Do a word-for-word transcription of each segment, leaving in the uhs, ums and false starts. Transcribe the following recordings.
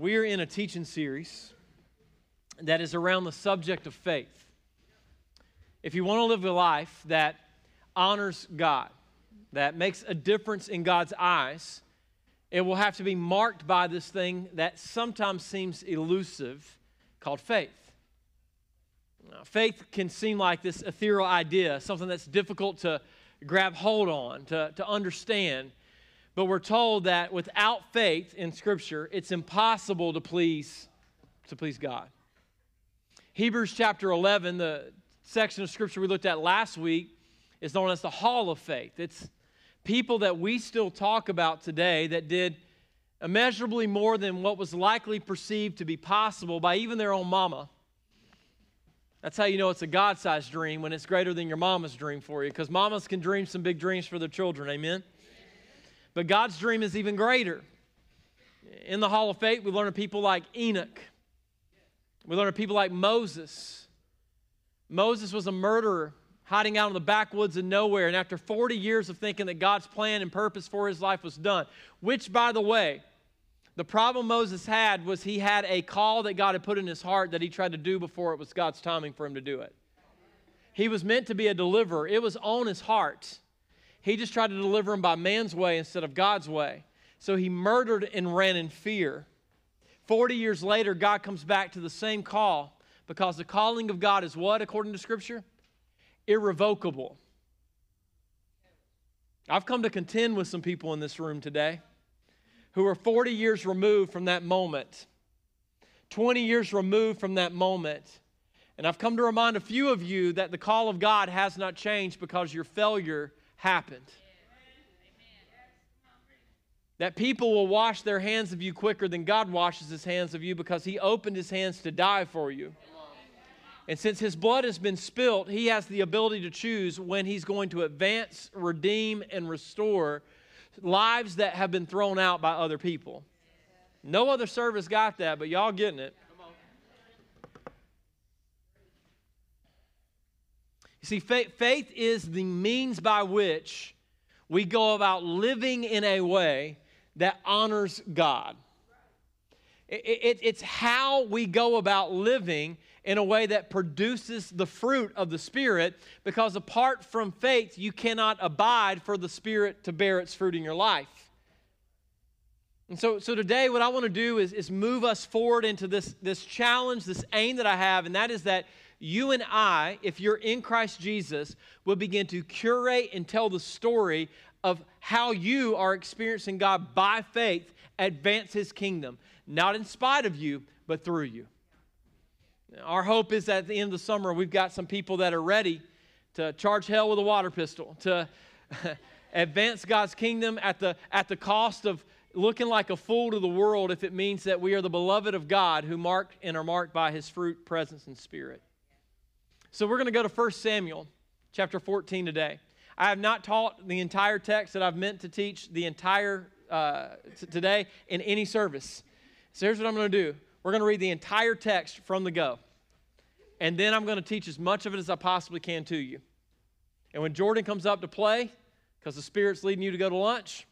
We're in a teaching series that is around the subject of faith. If you want to live a life that honors God, that makes a difference in God's eyes, it will have to be marked by this thing that sometimes seems elusive called faith. Now, faith can seem like this ethereal idea, something that's difficult to grab hold on, to, to understand. But we're told that without faith in Scripture, it's impossible to please, to please God. Hebrews chapter eleven, the section of Scripture we looked at last week, is known as the Hall of Faith. It's people that we still talk about today that did immeasurably more than what was likely perceived to be possible by even their own mama. That's how you know it's a God-sized dream, when it's greater than your mama's dream for you, because mamas can dream some big dreams for their children, amen? But God's dream is even greater. In the Hall of Faith, we learn of people like Enoch. We learn of people like Moses. Moses was a murderer hiding out in the backwoods of nowhere, and after forty years of thinking that God's plan and purpose for his life was done, which, by the way, the problem Moses had was he had a call that God had put in his heart that he tried to do before it was God's timing for him to do it. He was meant to be a deliverer. It was on his heart. He just tried to deliver him by man's way instead of God's way. So he murdered and ran in fear. Forty years later, God comes back to the same call, because the calling of God is what, according to Scripture? Irrevocable. I've come to contend with some people in this room today who are forty years removed from that moment, twenty years removed from that moment. And I've come to remind a few of you that the call of God has not changed because your failure happened. That people will wash their hands of you quicker than God washes his hands of you, because he opened his hands to die for you. And since his blood has been spilt, he has the ability to choose when he's going to advance, redeem, and restore lives that have been thrown out by other people. No other service got that, but y'all getting it. You see, faith, faith is the means by which we go about living in a way that honors God. It, it, it's how we go about living in a way that produces the fruit of the Spirit, because apart from faith, you cannot abide for the Spirit to bear its fruit in your life. And so, so today what I want to do is, is move us forward into this, this challenge, this aim that I have, and that is that you and I, if you're in Christ Jesus, will begin to curate and tell the story of how you are experiencing God by faith advance his kingdom, not in spite of you, but through you. Our hope is that at the end of the summer, we've got some people that are ready to charge hell with a water pistol, to advance God's kingdom at the, at the cost of looking like a fool to the world, if it means that we are the beloved of God who marked and are marked by his fruit, presence, and spirit. So we're going to go to First Samuel chapter fourteen today. I have not taught the entire text that I've meant to teach the entire uh, t- today in any service. So here's what I'm going to do. We're going to read the entire text from the go. And then I'm going to teach as much of it as I possibly can to you. And when Jordan comes up to play, because the Spirit's leading you to go to lunch,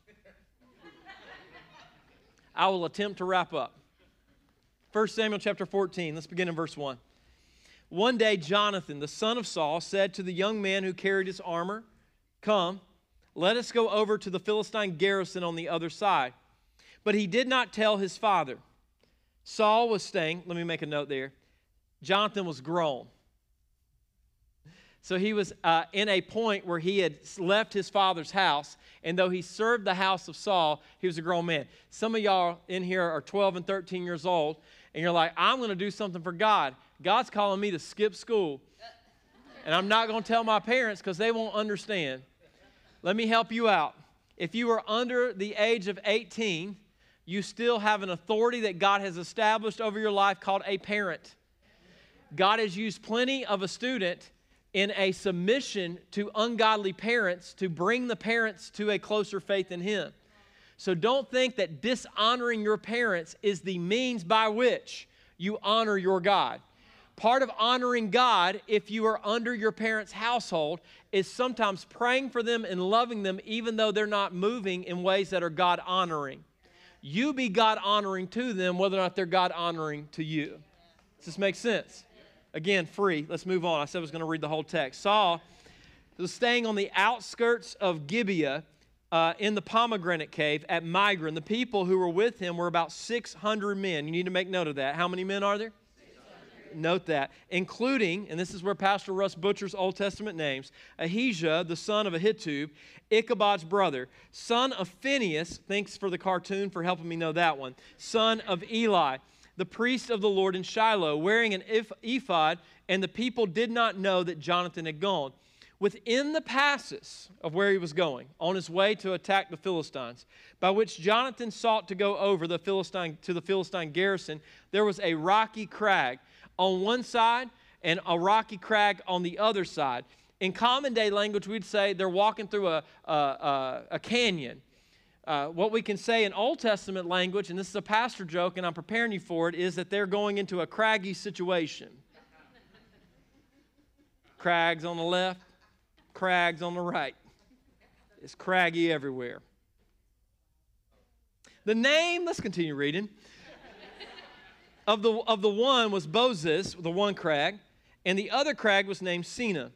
I will attempt to wrap up. First Samuel chapter fourteen, let's begin in verse one. One day Jonathan, the son of Saul, said to the young man who carried his armor, "Come, let us go over to the Philistine garrison on the other side." But he did not tell his father. Saul was staying, let me make a note there. Jonathan was grown. So he was uh, in a point where he had left his father's house, and though he served the house of Saul, he was a grown man. Some of y'all in here are twelve and thirteen years old, and you're like, I'm going to do something for God. God's calling me to skip school, and I'm not going to tell my parents because they won't understand. Let me help you out. If you are under the age of eighteen, you still have an authority that God has established over your life called a parent. God has used plenty of a student in a submission to ungodly parents to bring the parents to a closer faith in Him. So don't think that dishonoring your parents is the means by which you honor your God. Part of honoring God, if you are under your parents' household, is sometimes praying for them and loving them even though they're not moving in ways that are God-honoring. you be God-honoring to them, whether or not they're God-honoring to you. Does this make sense? Again, free. Let's move on. I said I was going to read the whole text. Saul was staying on the outskirts of Gibeah uh, in the pomegranate cave at Migron. The people who were with him were about six hundred men. You need to make note of that. How many men are there? Note that, including, and this is where Pastor Russ butchers Old Testament names, Ahijah, the son of Ahitub, Ichabod's brother, son of Phinehas, thanks for the cartoon for helping me know that one, son of Eli, the priest of the Lord in Shiloh, wearing an ephod, and the people did not know that Jonathan had gone. Within the passes of where he was going, on his way to attack the Philistines, by which Jonathan sought to go over the Philistine to the Philistine garrison, there was a rocky crag on one side and a rocky crag on the other side. In common day language, we'd say they're walking through a, a, a, a canyon. Uh, what we can say in Old Testament language, and this is a pastor joke, and I'm preparing you for it, is that they're going into a craggy situation. Crags on the left, crags on the right. It's craggy everywhere. The name, let's continue reading. Of the, of the one was Bozez, the one crag, and the other crag was named Sina.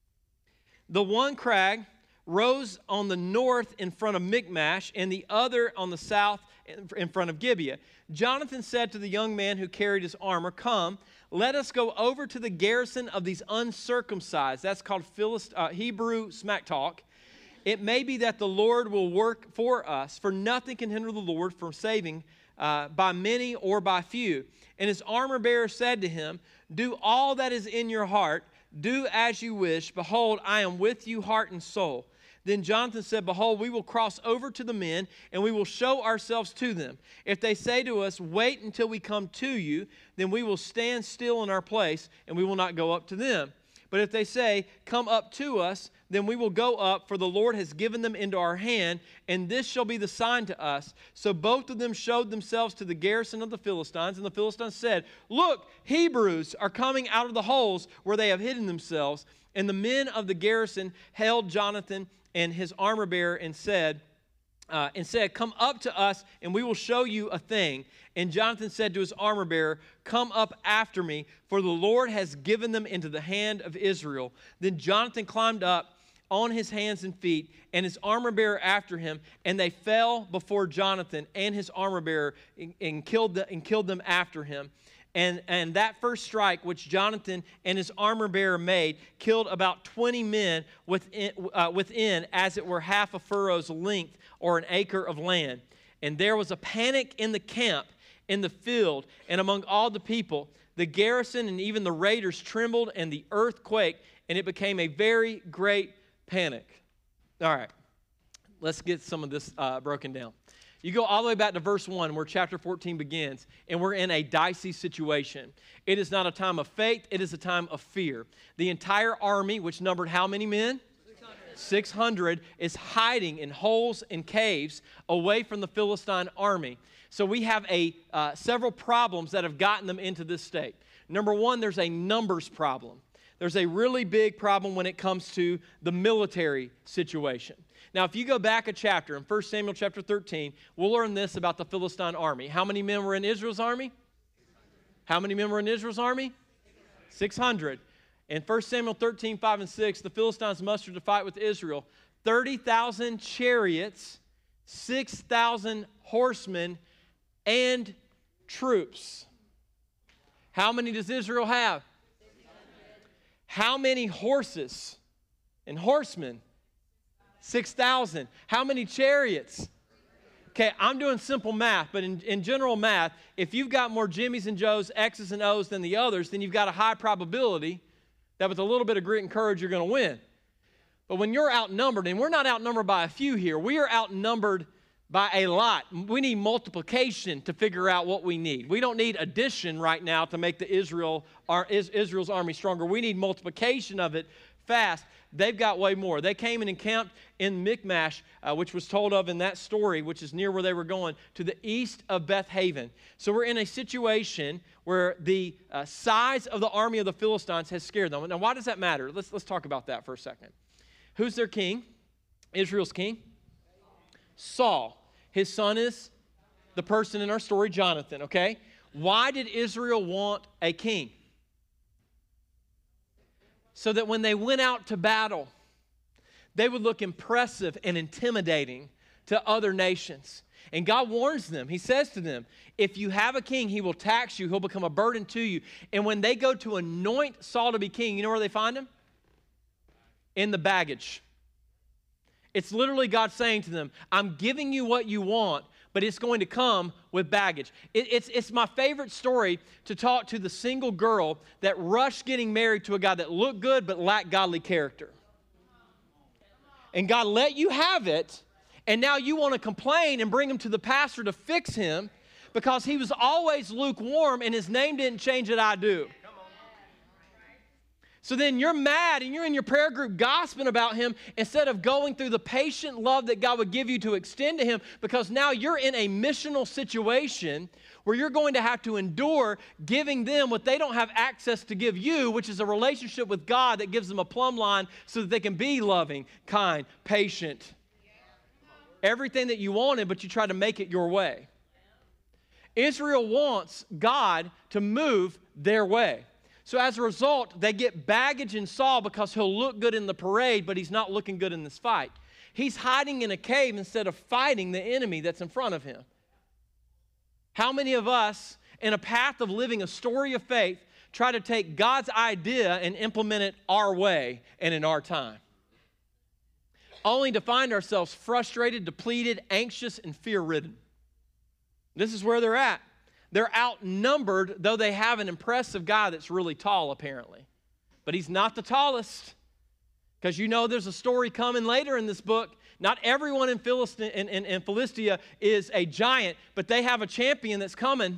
The one crag rose on the north in front of Michmash, and the other on the south in front of Gibeah. Jonathan said to the young man who carried his armor, "Come, let us go over to the garrison of these uncircumcised." That's called Philist- uh, Hebrew smack talk. "It may be that the Lord will work for us, for nothing can hinder the Lord from saving uh, by many or by few." And his armor bearer said to him, "Do all that is in your heart. Do as you wish. Behold, I am with you heart and soul." Then Jonathan said, "Behold, we will cross over to the men, and we will show ourselves to them. If they say to us, 'Wait until we come to you,' then we will stand still in our place, and we will not go up to them. But if they say, 'Come up to us,' then we will go up, for the Lord has given them into our hand, and this shall be the sign to us." So both of them showed themselves to the garrison of the Philistines, and the Philistines said, "Look, Hebrews are coming out of the holes where they have hidden themselves." And the men of the garrison held Jonathan and his armor bearer and said, uh, and said, "Come up to us, and we will show you a thing." And Jonathan said to his armor bearer, "Come up after me, for the Lord has given them into the hand of Israel." Then Jonathan climbed up on his hands and feet, and his armor bearer after him, and they fell before Jonathan and his armor bearer, and, and, killed, the, and killed them after him. And, and that first strike which Jonathan and his armor bearer made killed about twenty men within, uh, within as it were half a furrow's length or an acre of land. And there was a panic in the camp, in the field, and among all the people. The garrison and even the raiders trembled, and the earth quaked, and it became a very great panic. All right, let's get some of this uh, broken down. You go all the way back to verse one, where chapter fourteen begins, and we're in a dicey situation. It is not a time of faith, it is a time of fear. The entire army, which numbered how many men? six hundred. six hundred, is hiding in holes and caves away from the Philistine army. So we have a uh, several problems that have gotten them into this state. Number one, there's a numbers problem. There's a really big problem when it comes to the military situation. Now, if you go back a chapter, in First Samuel chapter thirteen, we'll learn this about the Philistine army. How many men were in Israel's army? How many men were in Israel's army? six hundred. In First Samuel thirteen, five and six, the Philistines mustered to fight with Israel. thirty thousand chariots, six thousand horsemen, and troops. How many does Israel have? How many horses and horsemen? six thousand. How many chariots? Okay, I'm doing simple math, but in, in general math, if you've got more Jimmys and Joes, X's and O's than the others, then you've got a high probability that with a little bit of grit and courage, you're going to win. But when you're outnumbered, and we're not outnumbered by a few here, we are outnumbered by a lot. We need multiplication to figure out what we need. We don't need addition right now to make the Israel, our, Israel's army stronger. We need multiplication of it fast. They've got way more. They came and encamped in Michmash, uh, which was told of in that story, which is near where they were going, to the east of Beth Haven. So we're in a situation where the uh, size of the army of the Philistines has scared them. Now, why does that matter? Let's, let's talk about that for a second. Who's their king? Israel's king? Saul. His son is the person in our story, Jonathan, okay? Why did Israel want a king? So that when they went out to battle, they would look impressive and intimidating to other nations. And God warns them. He says to them, if you have a king, he will tax you. He'll become a burden to you. And when they go to anoint Saul to be king, you know where they find him? In the baggage. It's literally God saying to them, I'm giving you what you want, but it's going to come with baggage. It, it's, it's my favorite story to talk to the single girl that rushed getting married to a guy that looked good but lacked godly character. And God let you have it, and now you want to complain and bring him to the pastor to fix him because he was always lukewarm and his name didn't change it, I do. So then you're mad and you're in your prayer group gossiping about him instead of going through the patient love that God would give you to extend to him, because now you're in a missional situation where you're going to have to endure giving them what they don't have access to give you, which is a relationship with God that gives them a plumb line so that they can be loving, kind, patient. Everything that you wanted, but you try to make it your way. Israel wants God to move their way. So as a result, they get baggage in Saul because he'll look good in the parade, but he's not looking good in this fight. He's hiding in a cave instead of fighting the enemy that's in front of him. How many of us, in a path of living a story of faith, try to take God's idea and implement it our way and in our time? Only to find ourselves frustrated, depleted, anxious, and fear-ridden. This is where they're at. They're outnumbered, though they have an impressive guy that's really tall, apparently. But he's not the tallest. Because you know there's a story coming later in this book. Not everyone in, Philistia, in, in, in Philistia is a giant, but they have a champion that's coming.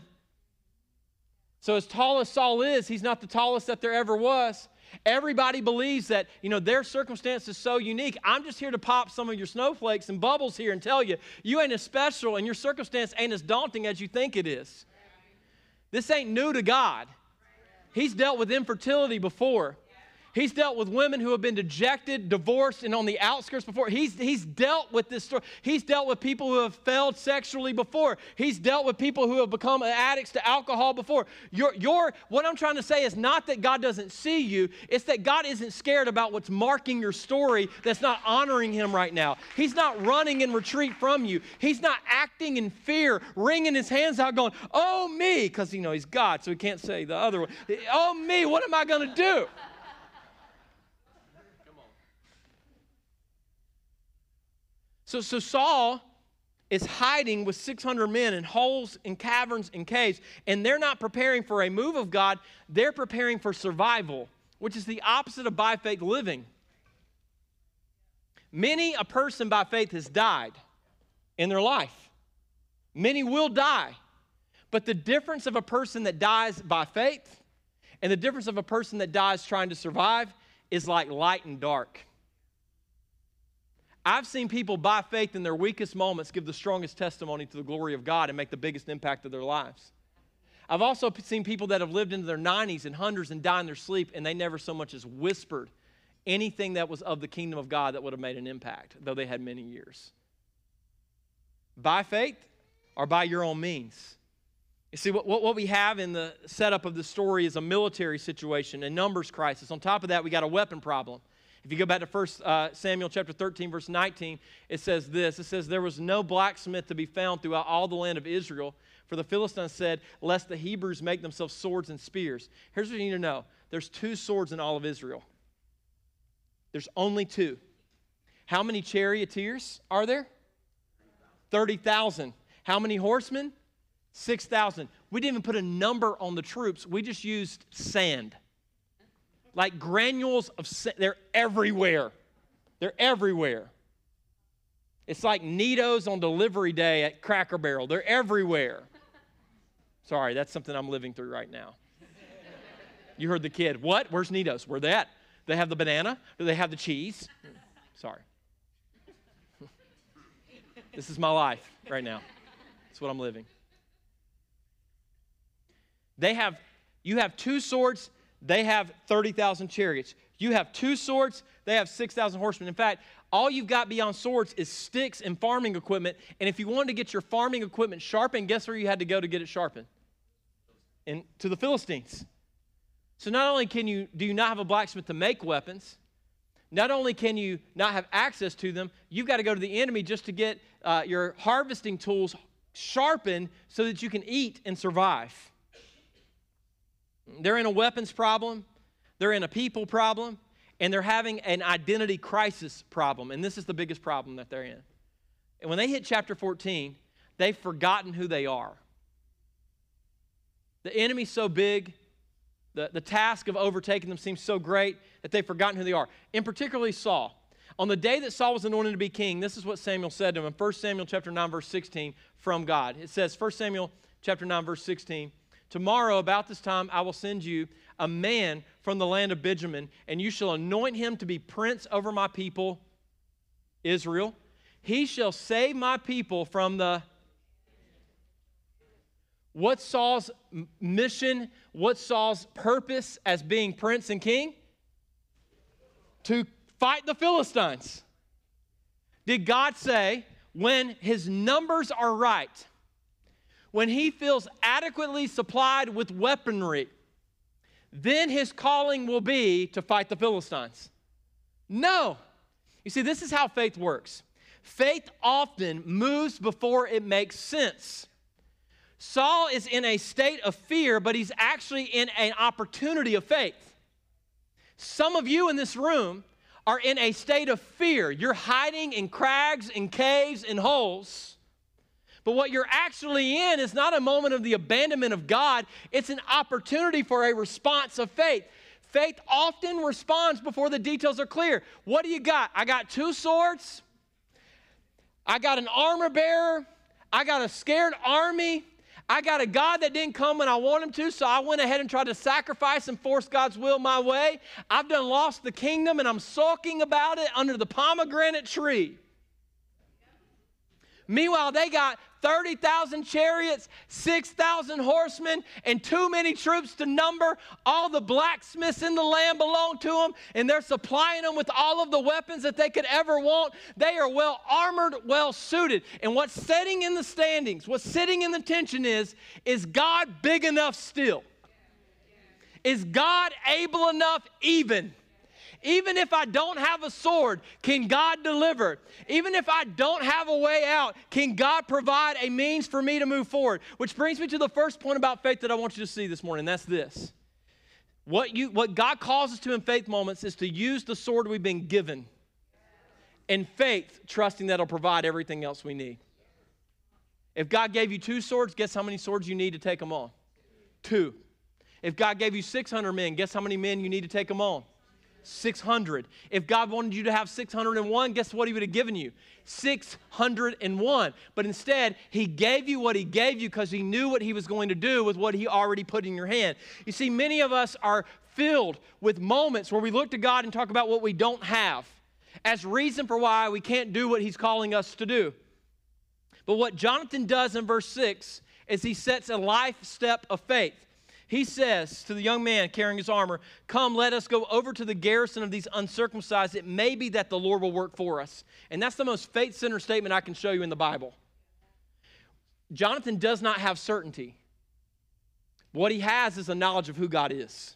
So as tall as Saul is, he's not the tallest that there ever was. Everybody believes that, you know, their circumstance is so unique. I'm just here to pop some of your snowflakes and bubbles here and tell you, you ain't as special and your circumstance ain't as daunting as you think it is. This ain't new to God. He's dealt with infertility before. He's dealt with women who have been dejected, divorced, and on the outskirts before. He's, he's dealt with this story. He's dealt with people who have failed sexually before. He's dealt with people who have become addicts to alcohol before. Your, your, what I'm trying to say is not that God doesn't see you. It's that God isn't scared about what's marking your story that's not honoring him right now. He's not running in retreat from you. He's not acting in fear, wringing his hands out going, oh, me, because, you know, he's God, so he can't say the other one. Oh, me, what am I going to do? So, so Saul is hiding with six hundred men in holes, in caverns, in caves, and they're not preparing for a move of God. They're preparing for survival, which is the opposite of by faith living. Many a person by faith has died in their life. Many will die. But the difference of a person that dies by faith and the difference of a person that dies trying to survive is like light and dark. I've seen people by faith in their weakest moments give the strongest testimony to the glory of God and make the biggest impact of their lives. I've also seen people that have lived into their nineties and hundreds and die in their sleep, and they never so much as whispered anything that was of the kingdom of God that would have made an impact, though they had many years. By faith or by your own means? You see, what, what we have in the setup of the story is a military situation, a numbers crisis. On top of that, we got a weapon problem. If you go back to First Samuel chapter thirteen, verse nineteen, it says this. It says, there was no blacksmith to be found throughout all the land of Israel, for the Philistines said, lest the Hebrews make themselves swords and spears. Here's what you need to know. There's two swords in all of Israel. There's only two. How many charioteers are there? thirty thousand. How many horsemen? six thousand. We didn't even put a number on the troops. We just used sand. Like granules of sand. They're everywhere. They're everywhere. It's like Neatos on delivery day at Cracker Barrel. They're everywhere. Sorry, that's something I'm living through right now. You heard the kid. What? Where's Neatos? Where they at? Do they have the banana? Do they have the cheese? Sorry. This is my life right now. That's what I'm living. They have, you have two swords, they have thirty thousand chariots. You have two swords, they have six thousand horsemen. In fact, All you've got beyond swords is sticks and farming equipment. And if you wanted to get your farming equipment sharpened, guess where you had to go to get it sharpened? And to the Philistines. So not only can you do you not have a blacksmith to make weapons, not only can you not have access to them, you've got to go to the enemy just to get uh, your harvesting tools sharpened so that you can eat and survive. They're in a weapons problem, they're in a people problem, and they're having an identity crisis problem. And this is the biggest problem that they're in. And when they hit chapter fourteen, they've forgotten who they are. The enemy's so big, the, the task of overtaking them seems so great that they've forgotten who they are. And particularly Saul. On the day that Saul was anointed to be king, this is what Samuel said to him in First Samuel chapter nine, verse sixteen from God. It says, First Samuel chapter nine, verse sixteen, tomorrow about this time I will send you a man from the land of Benjamin, and you shall anoint him to be prince over my people, Israel. He shall save my people from the... What's Saul's mission? What's Saul's purpose as being prince and king? To fight the Philistines. Did God say, when his numbers are right, when he feels adequately supplied with weaponry, then his calling will be to fight the Philistines? No. You see, this is how faith works. Faith often moves before it makes sense. Saul is in a state of fear, but he's actually in an opportunity of faith. Some of you in this room are in a state of fear. You're hiding in crags and caves and holes. But what you're actually in is not a moment of the abandonment of God. It's an opportunity for a response of faith. Faith often responds before the details are clear. What do you got? I got two swords. I got an armor bearer. I got a scared army. I got a God that didn't come when I want him to, so I went ahead and tried to sacrifice and force God's will my way. I've done lost the kingdom, and I'm sulking about it under the pomegranate tree. Meanwhile, they got thirty thousand chariots, six thousand horsemen, and too many troops to number. All the blacksmiths in the land belong to them, and they're supplying them with all of the weapons that they could ever want. They are well armored, well suited. And what's sitting in the standings, what's sitting in the tension is, is God big enough still? Is God able enough even? Even if I don't have a sword, can God deliver? Even if I don't have a way out, can God provide a means for me to move forward? Which brings me to the first point about faith that I want you to see this morning. That's this. What, you, what God calls us to in faith moments is to use the sword we've been given. In faith, trusting that it'll provide everything else we need. If God gave you two swords, guess how many swords you need to take them on? Two. If God gave you six hundred men, guess how many men you need to take them on? six hundred. If God wanted you to have six hundred one, guess what he would have given you? six hundred one. But instead, he gave you what he gave you because he knew what he was going to do with what he already put in your hand. You see, many of us are filled with moments where we look to God and talk about what we don't have as reason for why we can't do what he's calling us to do. But what Jonathan does in verse six is he sets a life step of faith. He says to the young man carrying his armor, come, let us go over to the garrison of these uncircumcised. It may be that the Lord will work for us. And that's the most faith-centered statement I can show you in the Bible. Jonathan does not have certainty. What he has is a knowledge of who God is.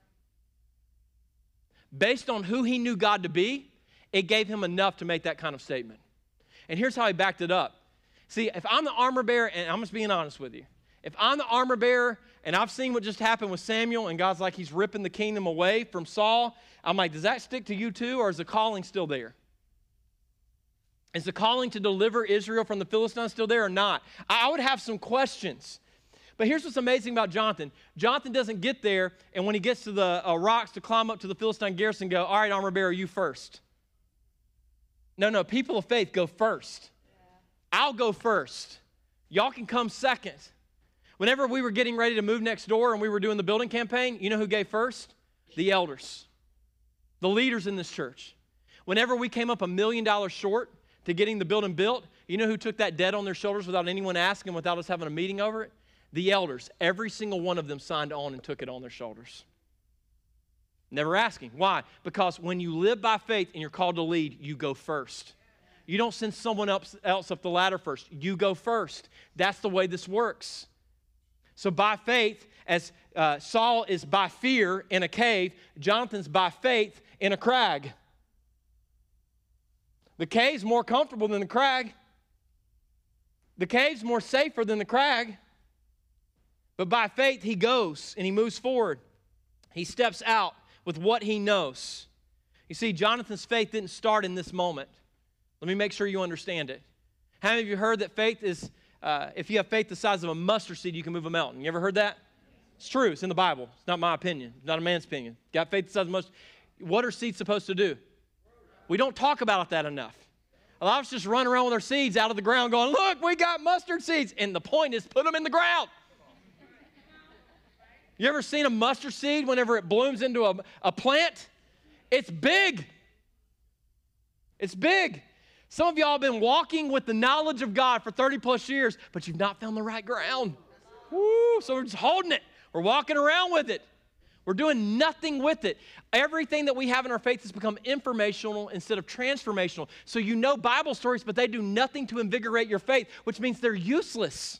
Based on who he knew God to be, it gave him enough to make that kind of statement. And here's how he backed it up. See, if I'm the armor bearer, and I'm just being honest with you, if I'm the armor bearer and I've seen what just happened with Samuel and God's like he's ripping the kingdom away from Saul, I'm like, does that stick to you too, or is the calling still there? Is the calling to deliver Israel from the Philistines still there or not? I would have some questions. But here's what's amazing about Jonathan. Jonathan doesn't get there, and when he gets to the uh, rocks to climb up to the Philistine garrison, go, all right, armor bearer, you first. No, no, people of faith go first. Yeah. I'll go first. Y'all can come second. Whenever we were getting ready to move next door and we were doing the building campaign, you know who gave first? The elders, the leaders in this church. Whenever we came up a million dollars short to getting the building built, you know who took that debt on their shoulders without anyone asking, without us having a meeting over it? The elders. Every single one of them signed on and took it on their shoulders. Never asking. Why? Because when you live by faith and you're called to lead, you go first. You don't send someone else, else up the ladder first. You go first. That's the way this works. So by faith, as uh, Saul is by fear in a cave, Jonathan's by faith in a crag. The cave's more comfortable than the crag. The cave's more safer than the crag. But by faith, he goes and he moves forward. He steps out with what he knows. You see, Jonathan's faith didn't start in this moment. Let me make sure you understand it. How many of you heard that faith is, uh, if you have faith the size of a mustard seed, you can move a mountain? You ever heard that? It's true. It's in the Bible. It's not my opinion. It's not a man's opinion. Got faith the size of a mustard. What are seeds supposed to do? We don't talk about that enough. A lot of us just run around with our seeds out of the ground going, look, we got mustard seeds. And the point is, put them in the ground. You ever seen a mustard seed whenever it blooms into a, a plant? It's big. It's big. Some of y'all have been walking with the knowledge of God for thirty plus years, but you've not found the right ground. Woo, so we're just holding it. We're walking around with it. We're doing nothing with it. Everything that we have in our faith has become informational instead of transformational. So you know Bible stories, but they do nothing to invigorate your faith, which means they're useless.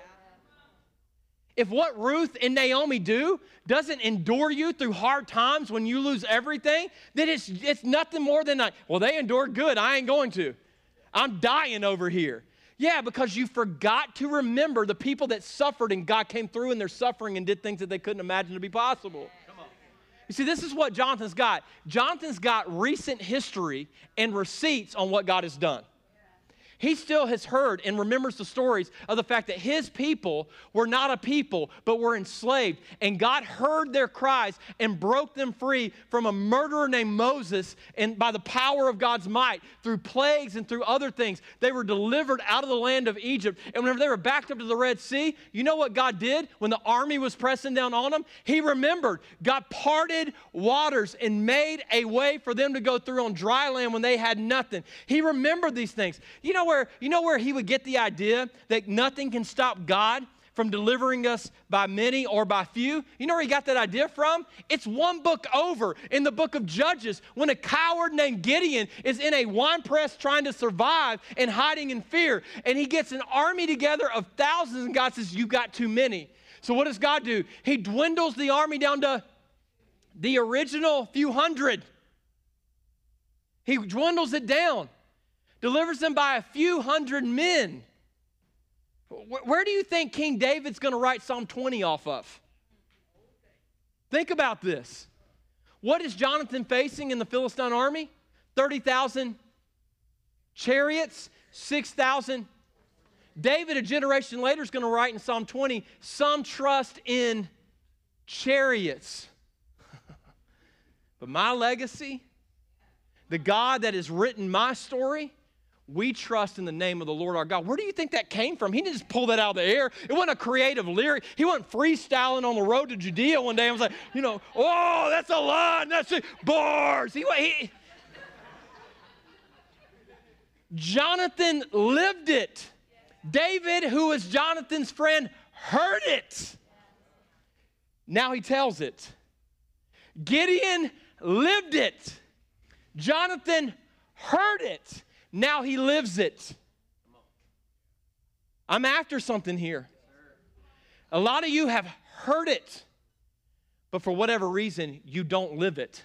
If what Ruth and Naomi do doesn't endure you through hard times when you lose everything, then it's, it's nothing more than like, well, they endured good. I ain't going to. I'm dying over here. Yeah, because you forgot to remember the people that suffered and God came through in their suffering and did things that they couldn't imagine to be possible. Come on. You see, this is what Jonathan's got. Jonathan's got recent history and receipts on what God has done. He still has heard and remembers the stories of the fact that his people were not a people, but were enslaved. And God heard their cries and broke them free from a murderer named Moses. And by the power of God's might, through plagues and through other things, they were delivered out of the land of Egypt. And whenever they were backed up to the Red Sea, you know what God did when the army was pressing down on them? He remembered. God parted waters and made a way for them to go through on dry land when they had nothing. He remembered these things. You know where, you know where he would get the idea that nothing can stop God from delivering us by many or by few? You know where he got that idea from? It's one book over in the book of Judges when a coward named Gideon is in a wine press trying to survive and hiding in fear. And he gets an army together of thousands and God says, you got too many. So what does God do? He dwindles the army down to the original few hundred. He dwindles it down. Delivers them by a few hundred men. Where do you think King David's going to write Psalm twenty off of? Think about this. What is Jonathan facing in the Philistine army? thirty thousand chariots, six thousand. David, a generation later, is going to write in Psalm twenty, some trust in chariots. But my legacy, the God that has written my story, we trust in the name of the Lord our God. Where do you think that came from? He didn't just pull that out of the air. It wasn't a creative lyric. He wasn't freestyling on the road to Judea one day and was like, you know, oh, that's a line. That's it. Bars. He, he, Jonathan lived it. David, who was Jonathan's friend, heard it. Now he tells it. Gideon lived it. Jonathan heard it. Now he lives it. I'm after something here. A lot of you have heard it, but for whatever reason, you don't live it.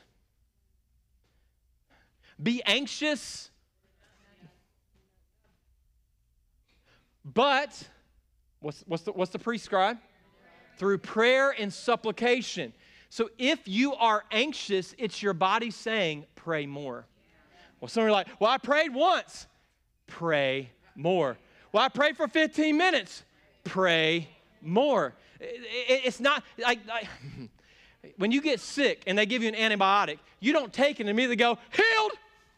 Be anxious, but what's, what's, the, what's the prescribe? Through prayer and supplication. So if you are anxious, it's your body saying, pray more. Well, some are like, well, I prayed once. Pray more. Well, I prayed for fifteen minutes. Pray more. It, it, it's not like, like when you get sick and they give you an antibiotic, you don't take it and immediately go, healed.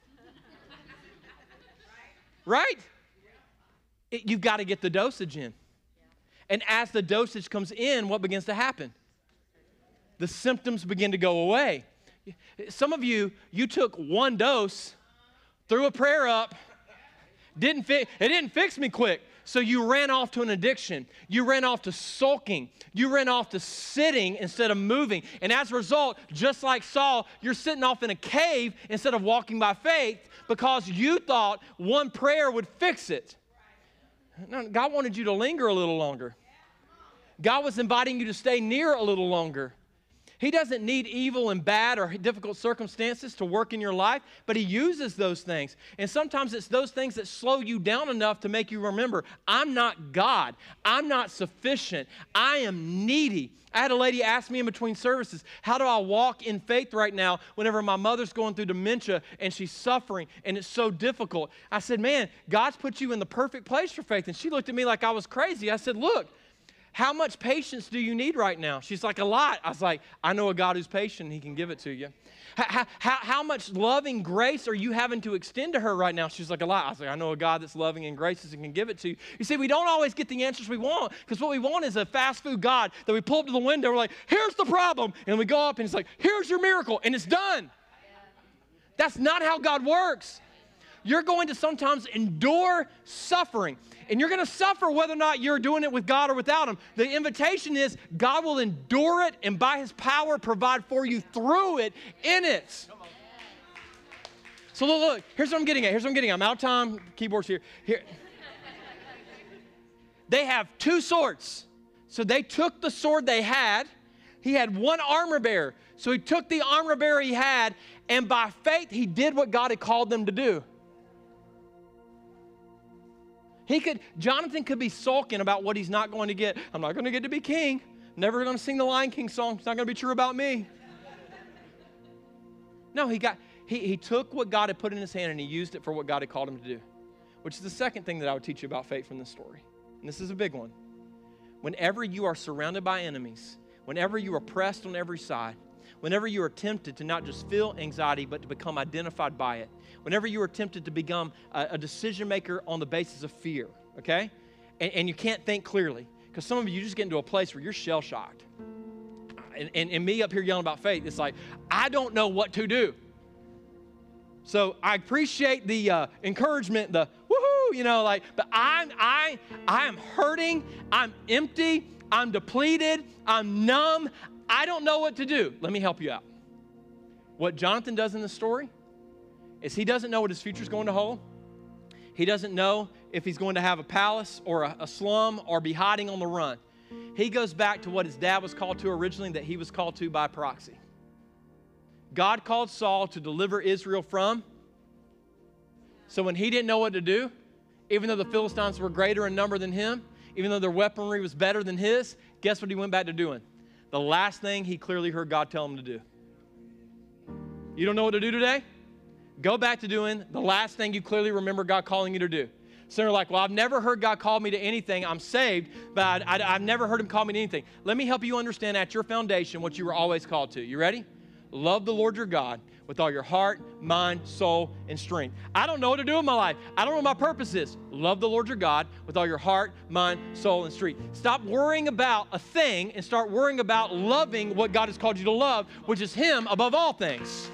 Right? It, you've got to get the dosage in. And as the dosage comes in, what begins to happen? The symptoms begin to go away. Some of you, you took one dose, threw a prayer up, didn't fi- it didn't fix me quick. So you ran off to an addiction. You ran off to sulking. You ran off to sitting instead of moving. And as a result, just like Saul, you're sitting off in a cave instead of walking by faith because you thought one prayer would fix it. No, God wanted you to linger a little longer. God was inviting you to stay near a little longer. He doesn't need evil and bad or difficult circumstances to work in your life, but he uses those things. And sometimes it's those things that slow you down enough to make you remember, I'm not God. I'm not sufficient. I am needy. I had a lady ask me in between services, how do I walk in faith right now whenever my mother's going through dementia and she's suffering and it's so difficult? I said, man, God's put you in the perfect place for faith. And she looked at me like I was crazy. I said, look, how much patience do you need right now? She's like, a lot. I was like, I know a God who's patient. He can give it to you. How, how, how much loving grace are you having to extend to her right now? She's like, a lot. I was like, I know a God that's loving and gracious and can give it to you. You see, we don't always get the answers we want because what we want is a fast food God that we pull up to the window. We're like, here's the problem. And we go up and it's like, here's your miracle. And it's done. That's not how God works. You're going to sometimes endure suffering. And you're going to suffer whether or not you're doing it with God or without him. The invitation is God will endure it and by his power provide for you through it, in it. So look, look, here's what I'm getting at. Here's what I'm getting at. I'm out of time. Keyboard's here. Here. They have two swords. So they took the sword they had. He had one armor bearer. So he took the armor bearer he had, and by faith, he did what God had called them to do. He could, Jonathan could be sulking about what he's not going to get. I'm not going to get to be king. Never going to sing the Lion King song. It's not going to be true about me. No, he got, he, he took what God had put in his hand and he used it for what God had called him to do, which is the second thing that I would teach you about faith from this story. And this is a big one. Whenever you are surrounded by enemies, whenever you are pressed on every side, whenever you are tempted to not just feel anxiety, but to become identified by it, whenever you are tempted to become a, a decision maker on the basis of fear, okay? And, and you can't think clearly, because some of you just get into a place where you're shell-shocked. And, and, and me up here yelling about faith, it's like, I don't know what to do. So I appreciate the uh, encouragement, the woohoo, you know, like, but I'm, I, I am hurting, I'm empty, I'm depleted, I'm numb, I don't know what to do. Let me help you out. What Jonathan does in the story is he doesn't know what his future is going to hold. He doesn't know if he's going to have a palace or a, a slum or be hiding on the run. He goes back to what his dad was called to originally, that he was called to by proxy. God called Saul to deliver Israel from. So when he didn't know what to do, even though the Philistines were greater in number than him, even though their weaponry was better than his, guess what he went back to doing? The last thing he clearly heard God tell him to do. You don't know what to do today? Go back to doing the last thing you clearly remember God calling you to do. So you're like, well, I've never heard God call me to anything. I'm saved, but I, I, I've never heard him call me to anything. Let me help you understand at your foundation what you were always called to. You ready? Love the Lord your God with all your heart, mind, soul, and strength. I don't know what to do in my life. I don't know what my purpose is. Love the Lord your God with all your heart, mind, soul, and strength. Stop worrying about a thing and start worrying about loving what God has called you to love, which is him above all things.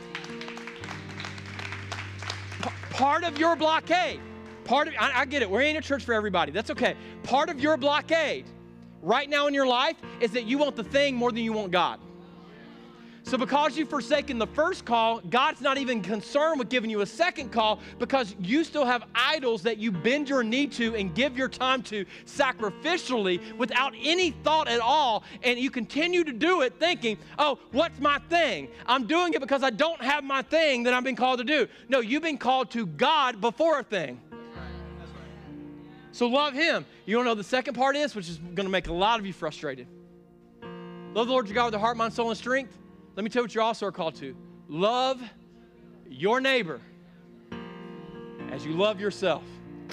P- part of your blockade, part of, I, I get it, we ain't a church for everybody. That's okay. Part of your blockade right now in your life is that you want the thing more than you want God. So because you've forsaken the first call, God's not even concerned with giving you a second call because you still have idols that you bend your knee to and give your time to sacrificially without any thought at all. And you continue to do it thinking, oh, what's my thing? I'm doing it because I don't have my thing that I've been called to do. No, you've been called to God before a thing. So love him. You want to know the second part is, which is going to make a lot of you frustrated. Love the Lord your God with your heart, mind, soul, and strength. Let me tell you what you also are called to. Love your neighbor as you love yourself.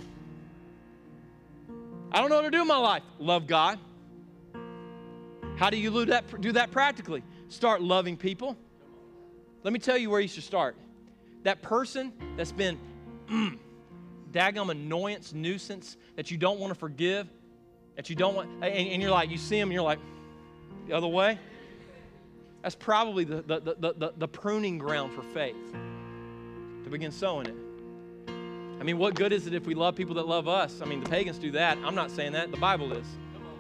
I don't know what to do in my life. Love God. How do you do that, do that practically? Start loving people. Let me tell you where you should start. That person that's been mm, daggum annoyance, nuisance, that you don't want to forgive, that you don't want, and, and you're like, you see them and you're like, the other way. That's probably the, the, the, the, the pruning ground for faith to begin sowing it. I mean, what good is it if we love people that love us? I mean, the pagans do that. I'm not saying that. The Bible is.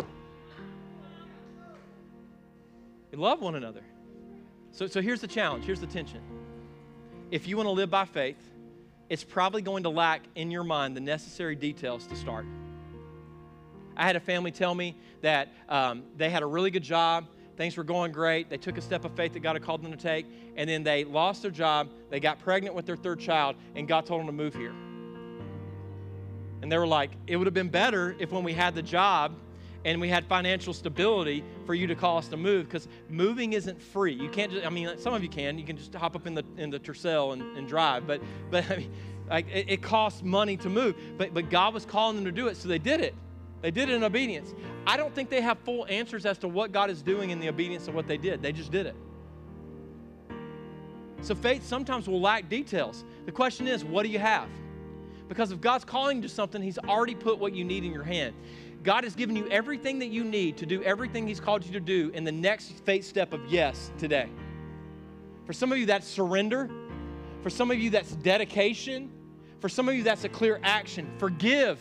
We love one another. So, so here's the challenge. Here's the tension. If you want to live by faith, it's probably going to lack in your mind the necessary details to start. I had a family tell me that um, they had a really good job. Things were going great. They took a step of faith that God had called them to take, and then they lost their job. They got pregnant with their third child, and God told them to move here. And they were like, it would have been better if when we had the job and we had financial stability for you to call us to move, because moving isn't free. You can't just, I mean, some of you can. You can just hop up in the in the Tercel and, and drive, but but I mean, like it, it costs money to move. But but God was calling them to do it, so they did it. They did it in obedience. I don't think they have full answers as to what God is doing in the obedience of what they did. They just did it. So faith sometimes will lack details. The question is, what do you have? Because if God's calling you to something, He's already put what you need in your hand. God has given you everything that you need to do everything He's called you to do in the next faith step of yes today. For some of you, that's surrender. For some of you, that's dedication. For some of you, that's a clear action. Forgive.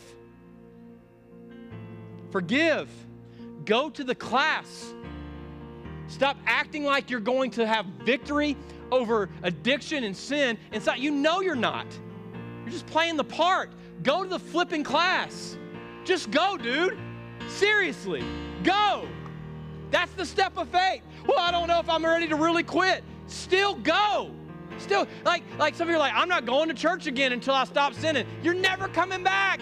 Forgive. Go to the class. Stop acting like you're going to have victory over addiction and sin. Inside, you know you're not. You're just playing the part. Go to the flipping class. Just go, dude. Seriously, go. That's the step of faith. Well, I don't know if I'm ready to really quit. Still go. Still, like, like some of you are like, I'm not going to church again until I stop sinning. You're never coming back.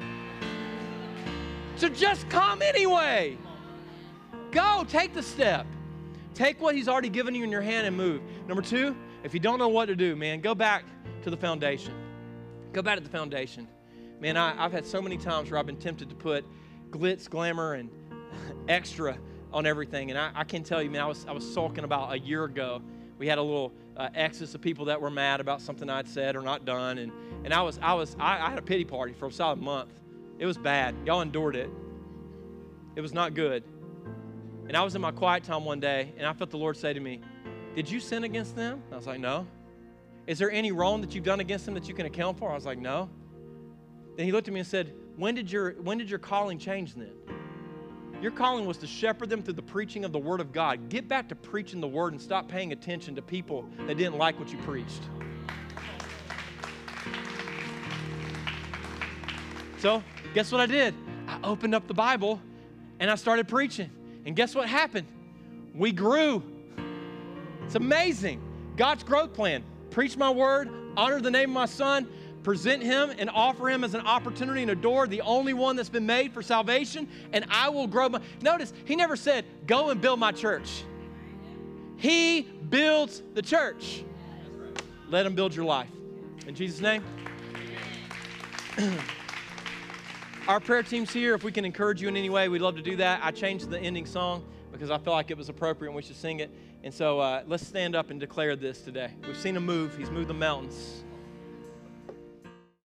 So just come anyway. Go, take the step. Take what He's already given you in your hand and move. Number two, if you don't know what to do, man, go back to the foundation. Go back to the foundation. Man, I, I've had so many times where I've been tempted to put glitz, glamour, and extra on everything. And I, I can tell you, man, I was, I was sulking about a year ago. We had a little uh, excess of people that were mad about something I'd said or not done. And, and I was, I was, I, I had a pity party for a solid month. It was bad. Y'all endured it. It was not good. And I was in my quiet time one day, and I felt the Lord say to me, did you sin against them? I was like, no. Is there any wrong that you've done against them that you can account for? I was like, no. Then He looked at me and said, when did your, when did your calling change then? Your calling was to shepherd them through the preaching of the Word of God. Get back to preaching the Word and stop paying attention to people that didn't like what you preached. So, guess what I did? I opened up the Bible and I started preaching. And guess what happened? We grew. It's amazing. God's growth plan. Preach my word, honor the name of my Son, present Him and offer Him as an opportunity and a door, the only one that's been made for salvation, and I will grow my... Notice, He never said, go and build my church. He builds the church. Let Him build your life. In Jesus' name. Our prayer team's here. If we can encourage you in any way, we'd love to do that. I changed the ending song because I felt like it was appropriate and we should sing it. And so uh, let's stand up and declare this today. We've seen Him move. He's moved the mountains.